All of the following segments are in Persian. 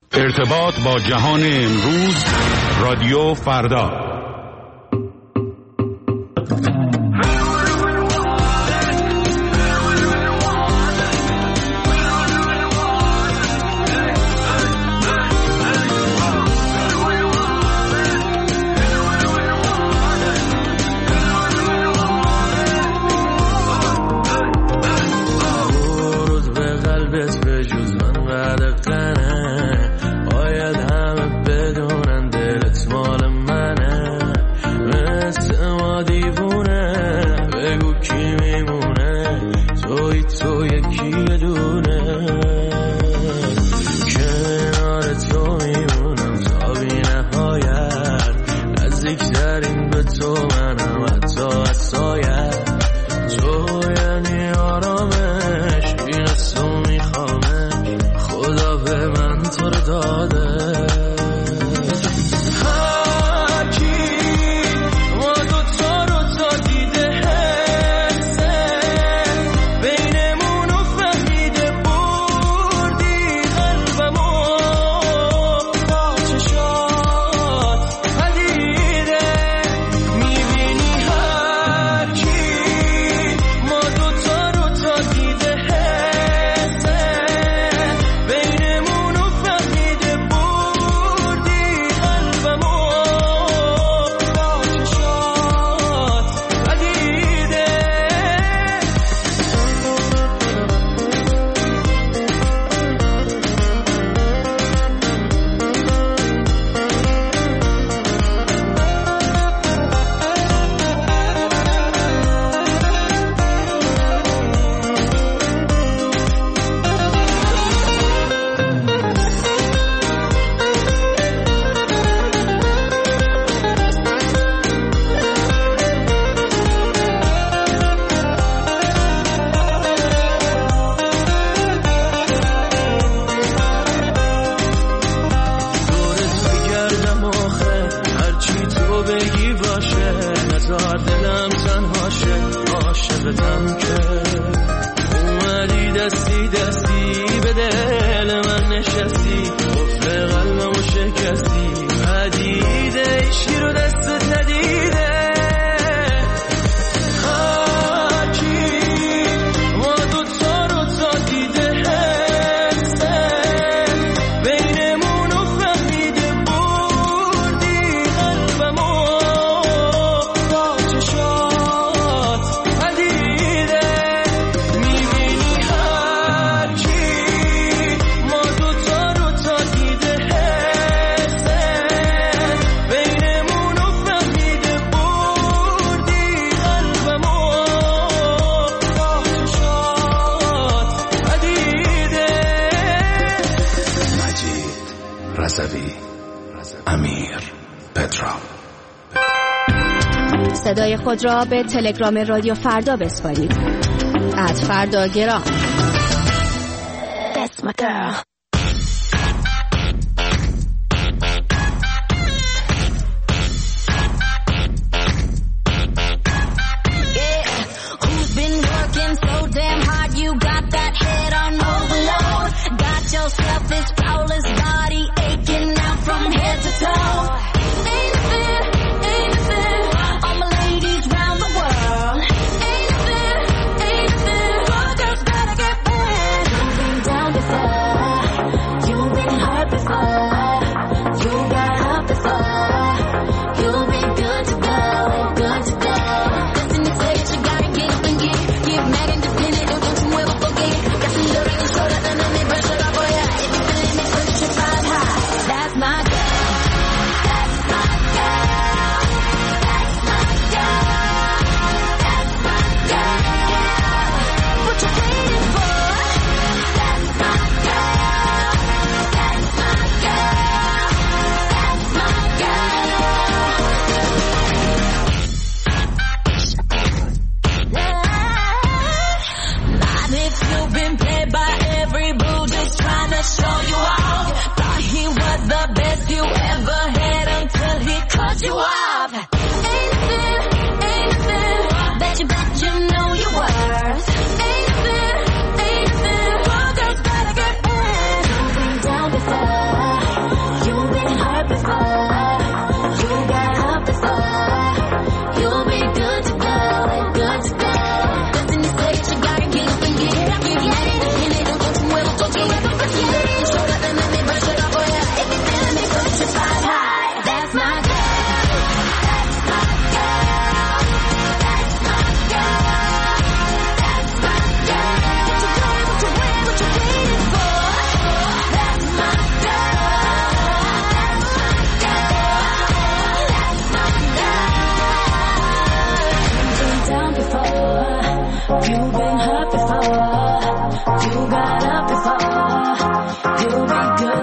ارتباط با جهان امروز، رادیو فردا. صدای خود را به تلگرام رادیو فردا بسپارید. @فرداگرام. That's my girl.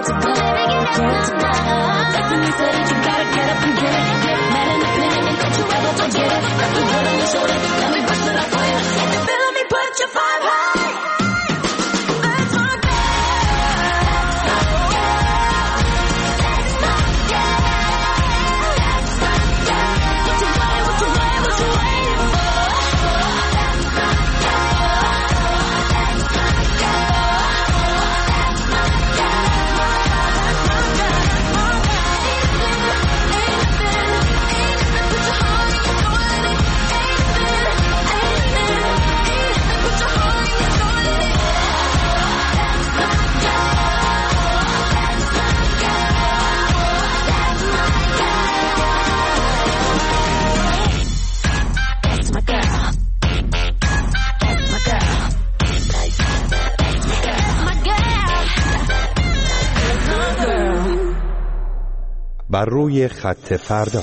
بر روی خط فردا.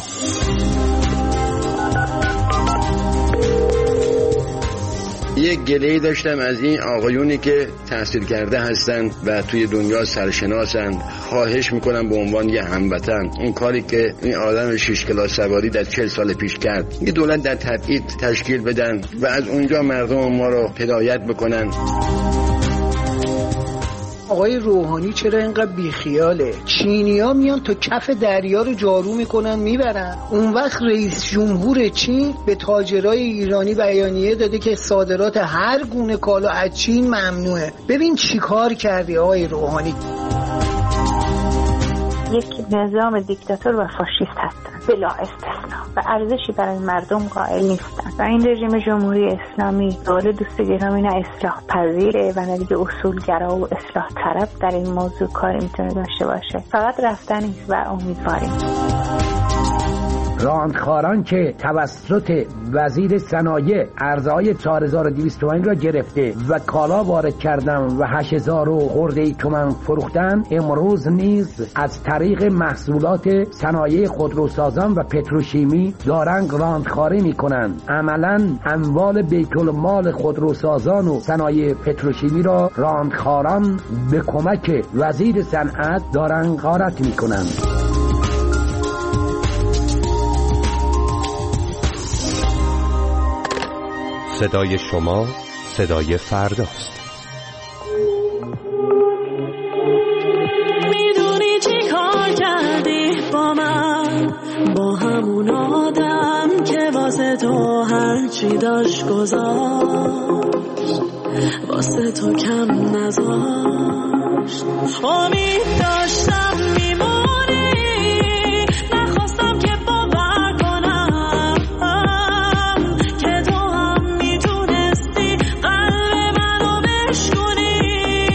یک گله‌ای داشتم از این آقایونی که تحصیل کرده هستن و توی دنیا سرشناسن. خواهش میکنم به عنوان یه هموطن این کاری که این آدم 6 کلاس سواری در 40 سال پیش کرد، یه دولت در تبعید تشکیل بدن و از اونجا مردم ما رو هدایت بکنن. آقای روحانی چرا اینقدر بیخیاله؟ چینی‌ها میان تو کف دریا رو جارو میکنن میبرن. اون وقت رئیس جمهور چین به تاجرای ایرانی بیانیه داده که صادرات هر گونه کالا از چین ممنوعه. ببین چی کار کردی آقای روحانی. یک نظام دیکتاتور و فاشیست هستن بلا استثنا و ارزشی برای مردم قائل نیستن و این رژیم جمهوری اسلامی دولت دوست گرامی نه اصلاح پذیره و نه دیگه اصولگرا و اصلاح طلب در این موضوع کاری میتونه داشته باشه. فقط رفتنی و امیدواریم. راندخاران که توسط وزیر صنایع ارزهای 4200 تومان را گرفته و کالا وارد کردن و 8000 خورده تومان فروختن، امروز نیز از طریق محصولات صنایع خودروسازان و پتروشیمی دارن راندخاری میکنن. عملا اموال بیت المال خودروسازان و صنایع پتروشیمی را راندخاران به کمک وزیر صنعت دارن غارت میکنن. صدای شما صدای فرداست. میدونی چی کار کردی با من، با همون آدم که واسه تو هرچی داشت گذاشت، واسه تو کم نذاشت. امید داشتم میمونی، نخواستم که باور کنم که تو هم میتونستی قلب منو بشکنی.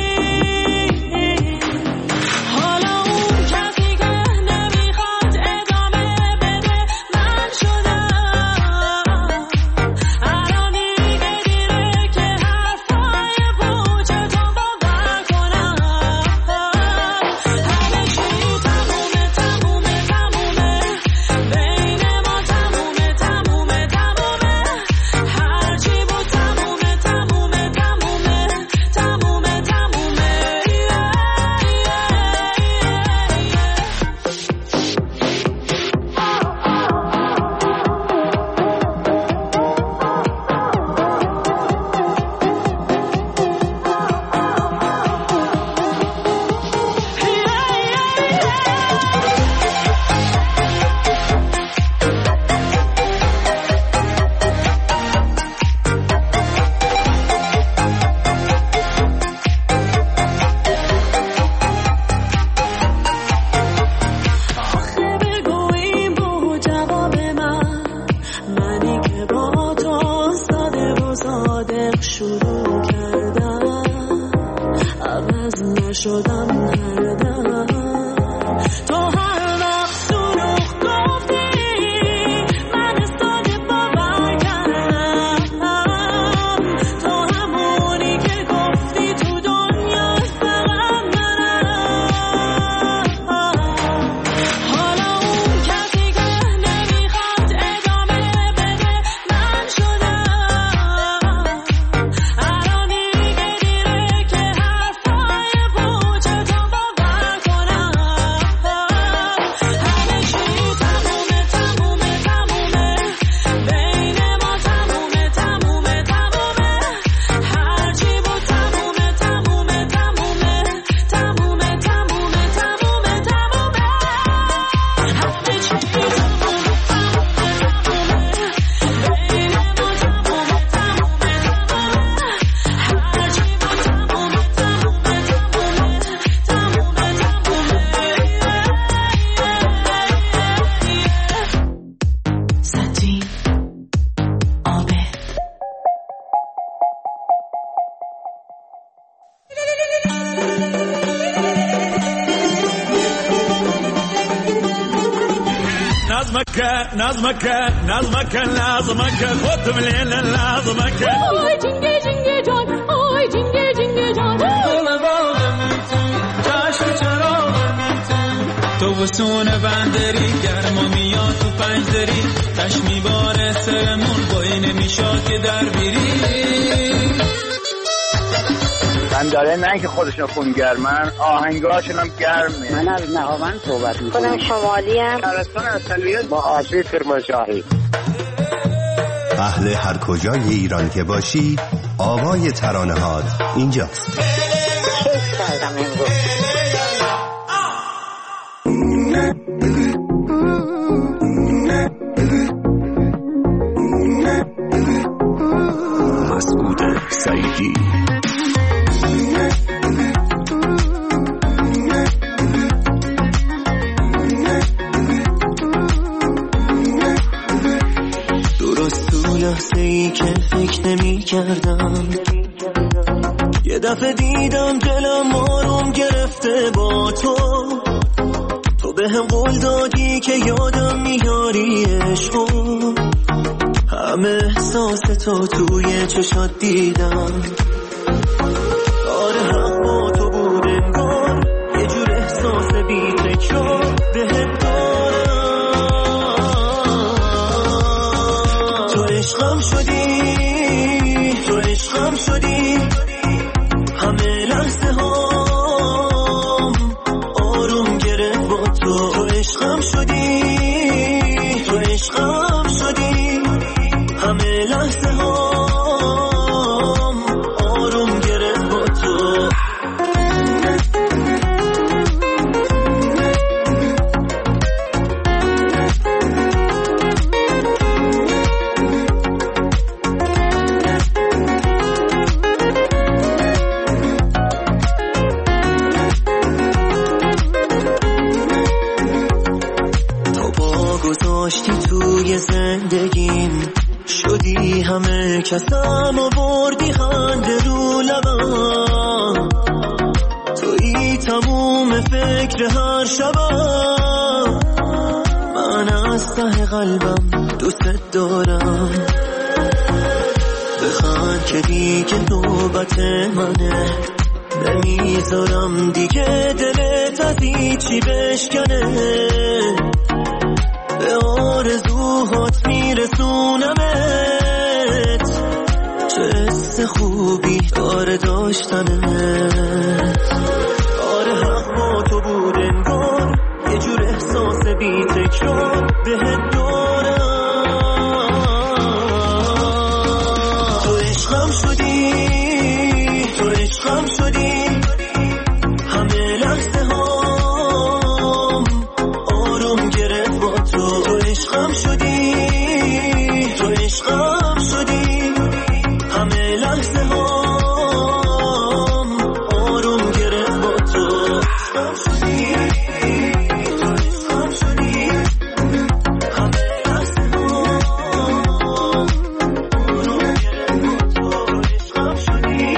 حالا اون کسی که نمیخواد ادامه بده من شدم. الان دیگه دیره که حرفای پوچه تو باور کنم. همه چی تمومه تمومه تمومه، بین ما تمومه تمومه تمومه، هرچی بود تمومه تمومه تمومه تمومه تمومه. آخه بگو این بود جواب من، منی که با تو ساده و صادق شروع کردم، عوض نشدم هر دم. تو هر وقت دروغ گفتی من ساده باور کردم. تو همونی که گفتی تو دنیا فقط منم. حالا اون کسی که نمیخواد ادامه بده من شدم. الان دیگه دیره که حرفای پوچه تو باور کنم. خودم لیل لازمک آی جنگه جنگه جان آی جنگه جنگه جان گل باغم تو چشم چراغم تو وسونه بندری گرما میاد تو پنجدری تش میباره سرمون بایی نمیشاد که در بیری من داره نه که خودشون خونگرمن آهنگاشون هم گرمه. من از نهاوند صحبت میکنم. خودم شمالی ام. شهرستان اصلیت با آبی کرمانشاهی. اهل هر کجای ایران که باشی آوای ترانه‌هات اینجاست. کیف کردم امروز. مسعود سعیدی لحظه‌ای که فکر نمی کردم یه دفعه دیدم دلم آروم گرفته با تو به هم قول دادی که یادم میاری عشقو همه احساس تو توی چشات دیدم آره حق با تو بود انگار یه جور احساس بی تکرار بهت دارم عشقم شدی همه لحظه هام آروم گرفت با تو عشقم شدی همه لحظه هام آروم گرفت با تو توی زندگیم شدی همه کسم آوردی خنده رو لبم توی تموم فکر هر شبم من از ته قلبم دوست دارم بخند که دیگه نوبت منه نمیذارم دیگه دلت از هیچی بشکنه به آرزوهات میرسونمت چه حس خوبی داره داشتنت آره حق با تو بود انگار یه جور احساس بی تکرار بهت دارم تو عشقم شدی همه لحظه هام آروم گرفت با تو عشقم شدی همه لحظه هام آروم گرفت با تو عشقم شدی همه لحظه هام آروم گرفت با تو عشقم شدی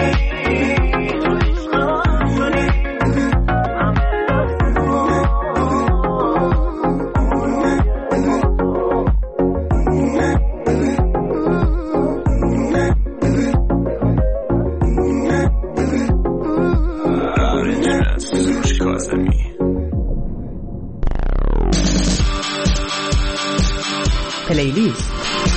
پلیلیست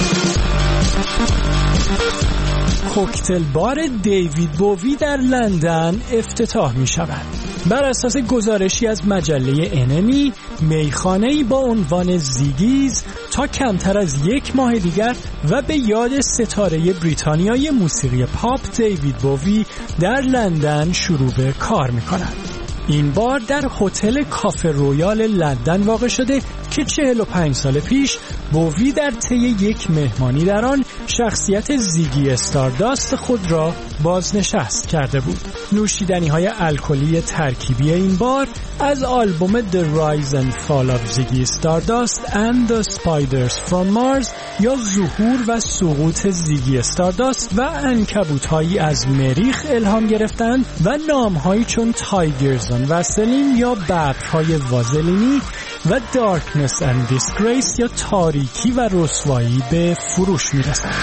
کوکتل بار دیوید بووی در لندن افتتاح می شود. بر اساس گزارشی از مجله انمی میخانه‌ای با عنوان زیگیز تا کمتر از یک ماه دیگر و به یاد ستاره بریتانیای موسیقی پاپ دیوید بووی در لندن شروع به کار می کند. این بار در هتل کافه رویال لندن واقع شده که 45 سال پیش بووی در طی یک مهمانی در آن شخصیت زیگی استارداست خود را بازنشست کرده بود. نوشیدنی‌های الکلی ترکیبی این بار از آلبوم The Rise and Fall of Ziggy Stardust and the Spiders from Mars یا ظهور و سقوط زیگی استارداست و عنکبوت‌هایی از مریخ الهام گرفتند و نام‌هایی چون تایگرز و واسلین یا ببرهای وازلینی و دارکنس اند دیسگریس یا تاریکی و رسوایی به فروش میرسند.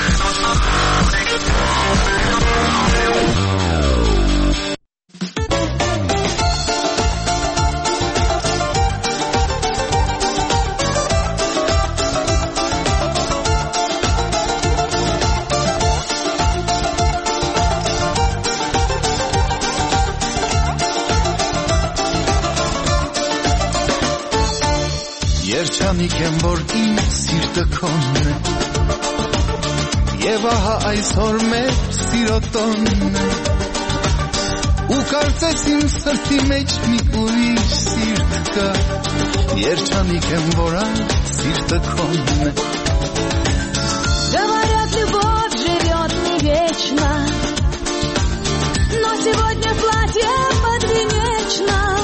Երջանիկ եմ, որ իմ սիրտը քոնն է Եվ ահա այսօր մեր սիրո տոնն է Ու կարծես իմ սրտի մեջ մի ուրիշ սիրտ կա Երջանիկ եմ, որ այդ սիրտը քոնն է Говорят, любовь живет не вечно Но сегодня в платье подвенечном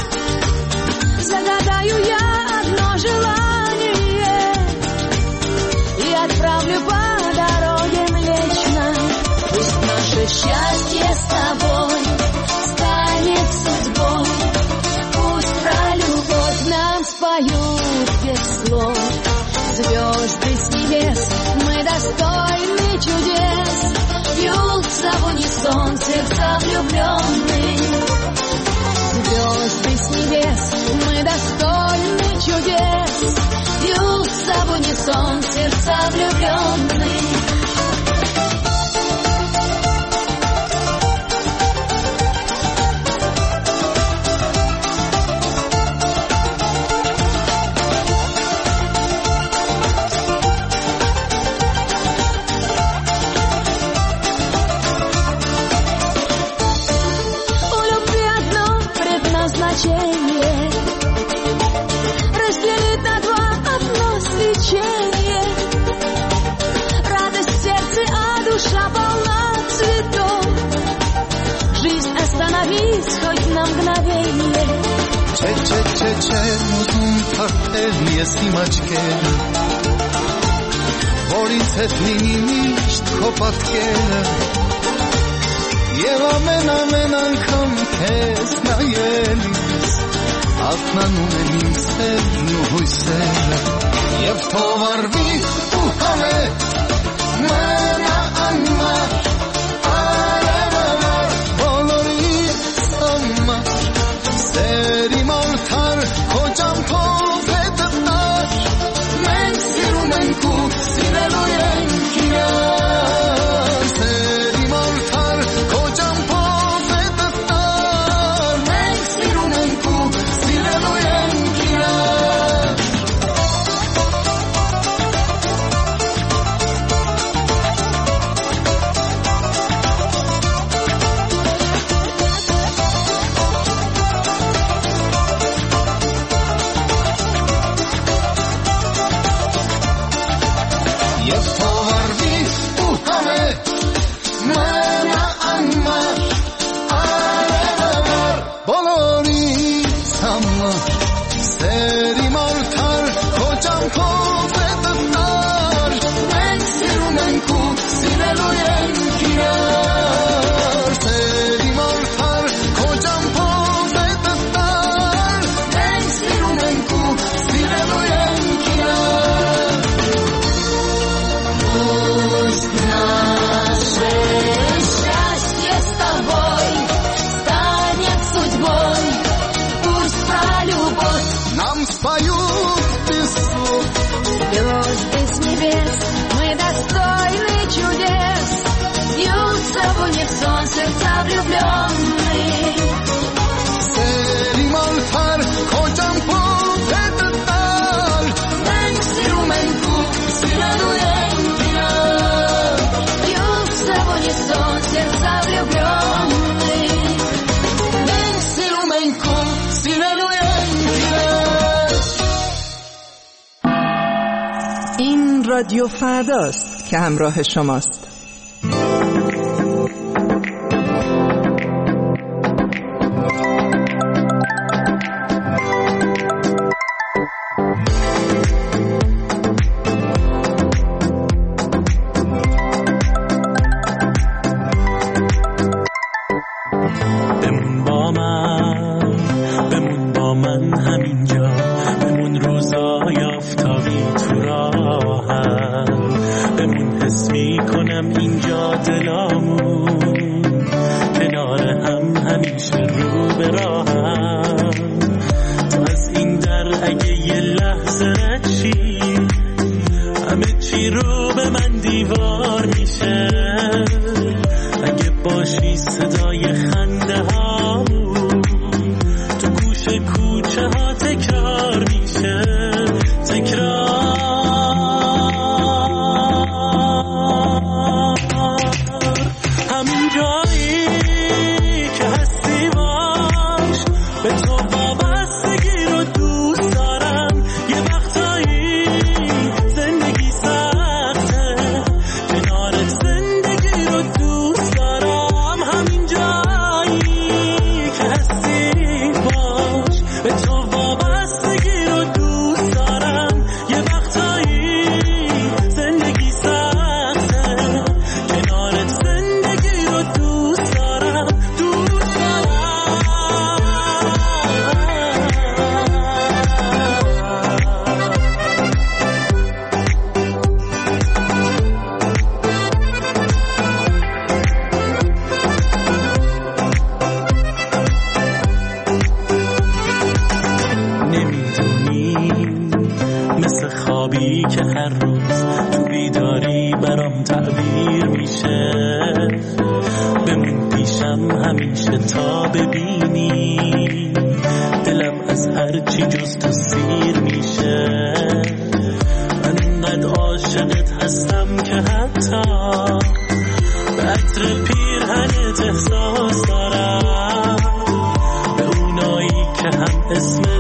Загадаю я желание и отправлю по дороге Млечной. Пусть наше счастье с тобой станет судьбой. Пусть про любовь нам споют без слов. Звезды с небес, мы достойны чудес. Бьются в унисон сердца влюбленные. Звезды с небес, мы достойны чудес. Бьются в унисон сердца влюбленные. У любви одно предназначение разделить на два одно свечение. Радость в сердце, а душа полна цветов. Жизнь остановись хоть на мгновение. Ուզում թարթել ես իմ աչքերը Որ ինձ հետ լինի միշտ քո պատկերը Եվ ամեն անգամ քեզ նայելիս Ակնանում են իմ սերն ու հույսերը Եվ թող արվի ու հավետ մնա անմար Արևամար բոլորիս համար Սեր իմ արդար քո ճամփով է դտար Մենք սիրում ենք ու սիրելու ենք իրար Սեր իմ արդար քո ճամփով է դտար Մենք սիրում ենք ու սիրելու ենք իրար Եվ թող արվի ու հավետ մնա անմար Արևամար բոլորիս համար Սեր իմ արդար քո ճամփով է դտար Մենք սիրում ենք ու սիրելու ենք իրար Սեր իմ արդար քո ճամփով է դտար Մենք սիրում ենք ու սիրելու ենք իրար Пусть наше счастье с тобой станет судьбой. Пусть про любовь нам споют без слов. Звезды с небес, мы достойны чудес. Бьются в унисон сердца влюбленные. Сэр им алтар, хотям пов этот дар. Մենք սիրում ենք ու սիրելու ենք իրար Բյութся в унисон сердца влюбленные Մենք սիրում ենք ու սիրելու ենք իրար این رادیو فرداست که همراه شماست. بمون با من همینجا بمون نقشه ها تکرار میشه، تکرار. همین جایی که هستی باش، به تو وابستگی رو دوست دارم. یه وقتایی زندگی سخته، کنارت زندگی رو دوست دارم. همین جایی که هستی باش، به تو وابستگی رو دوست دارم. یه وقتایی زندگی سخته، کنارت زندگی رو دوست دارم، دوست دارم. نمیدونی مثل خوابی که هر روز تو بیداری برام تعبیر میشه. بمون پیشم همیشه تا ببینی دلم از هر چی جز تو سیر میشه. من اینقدر عاشقت هستم که حتی به عطر پیرهنت احساس دارم، به اونایی که هم اسم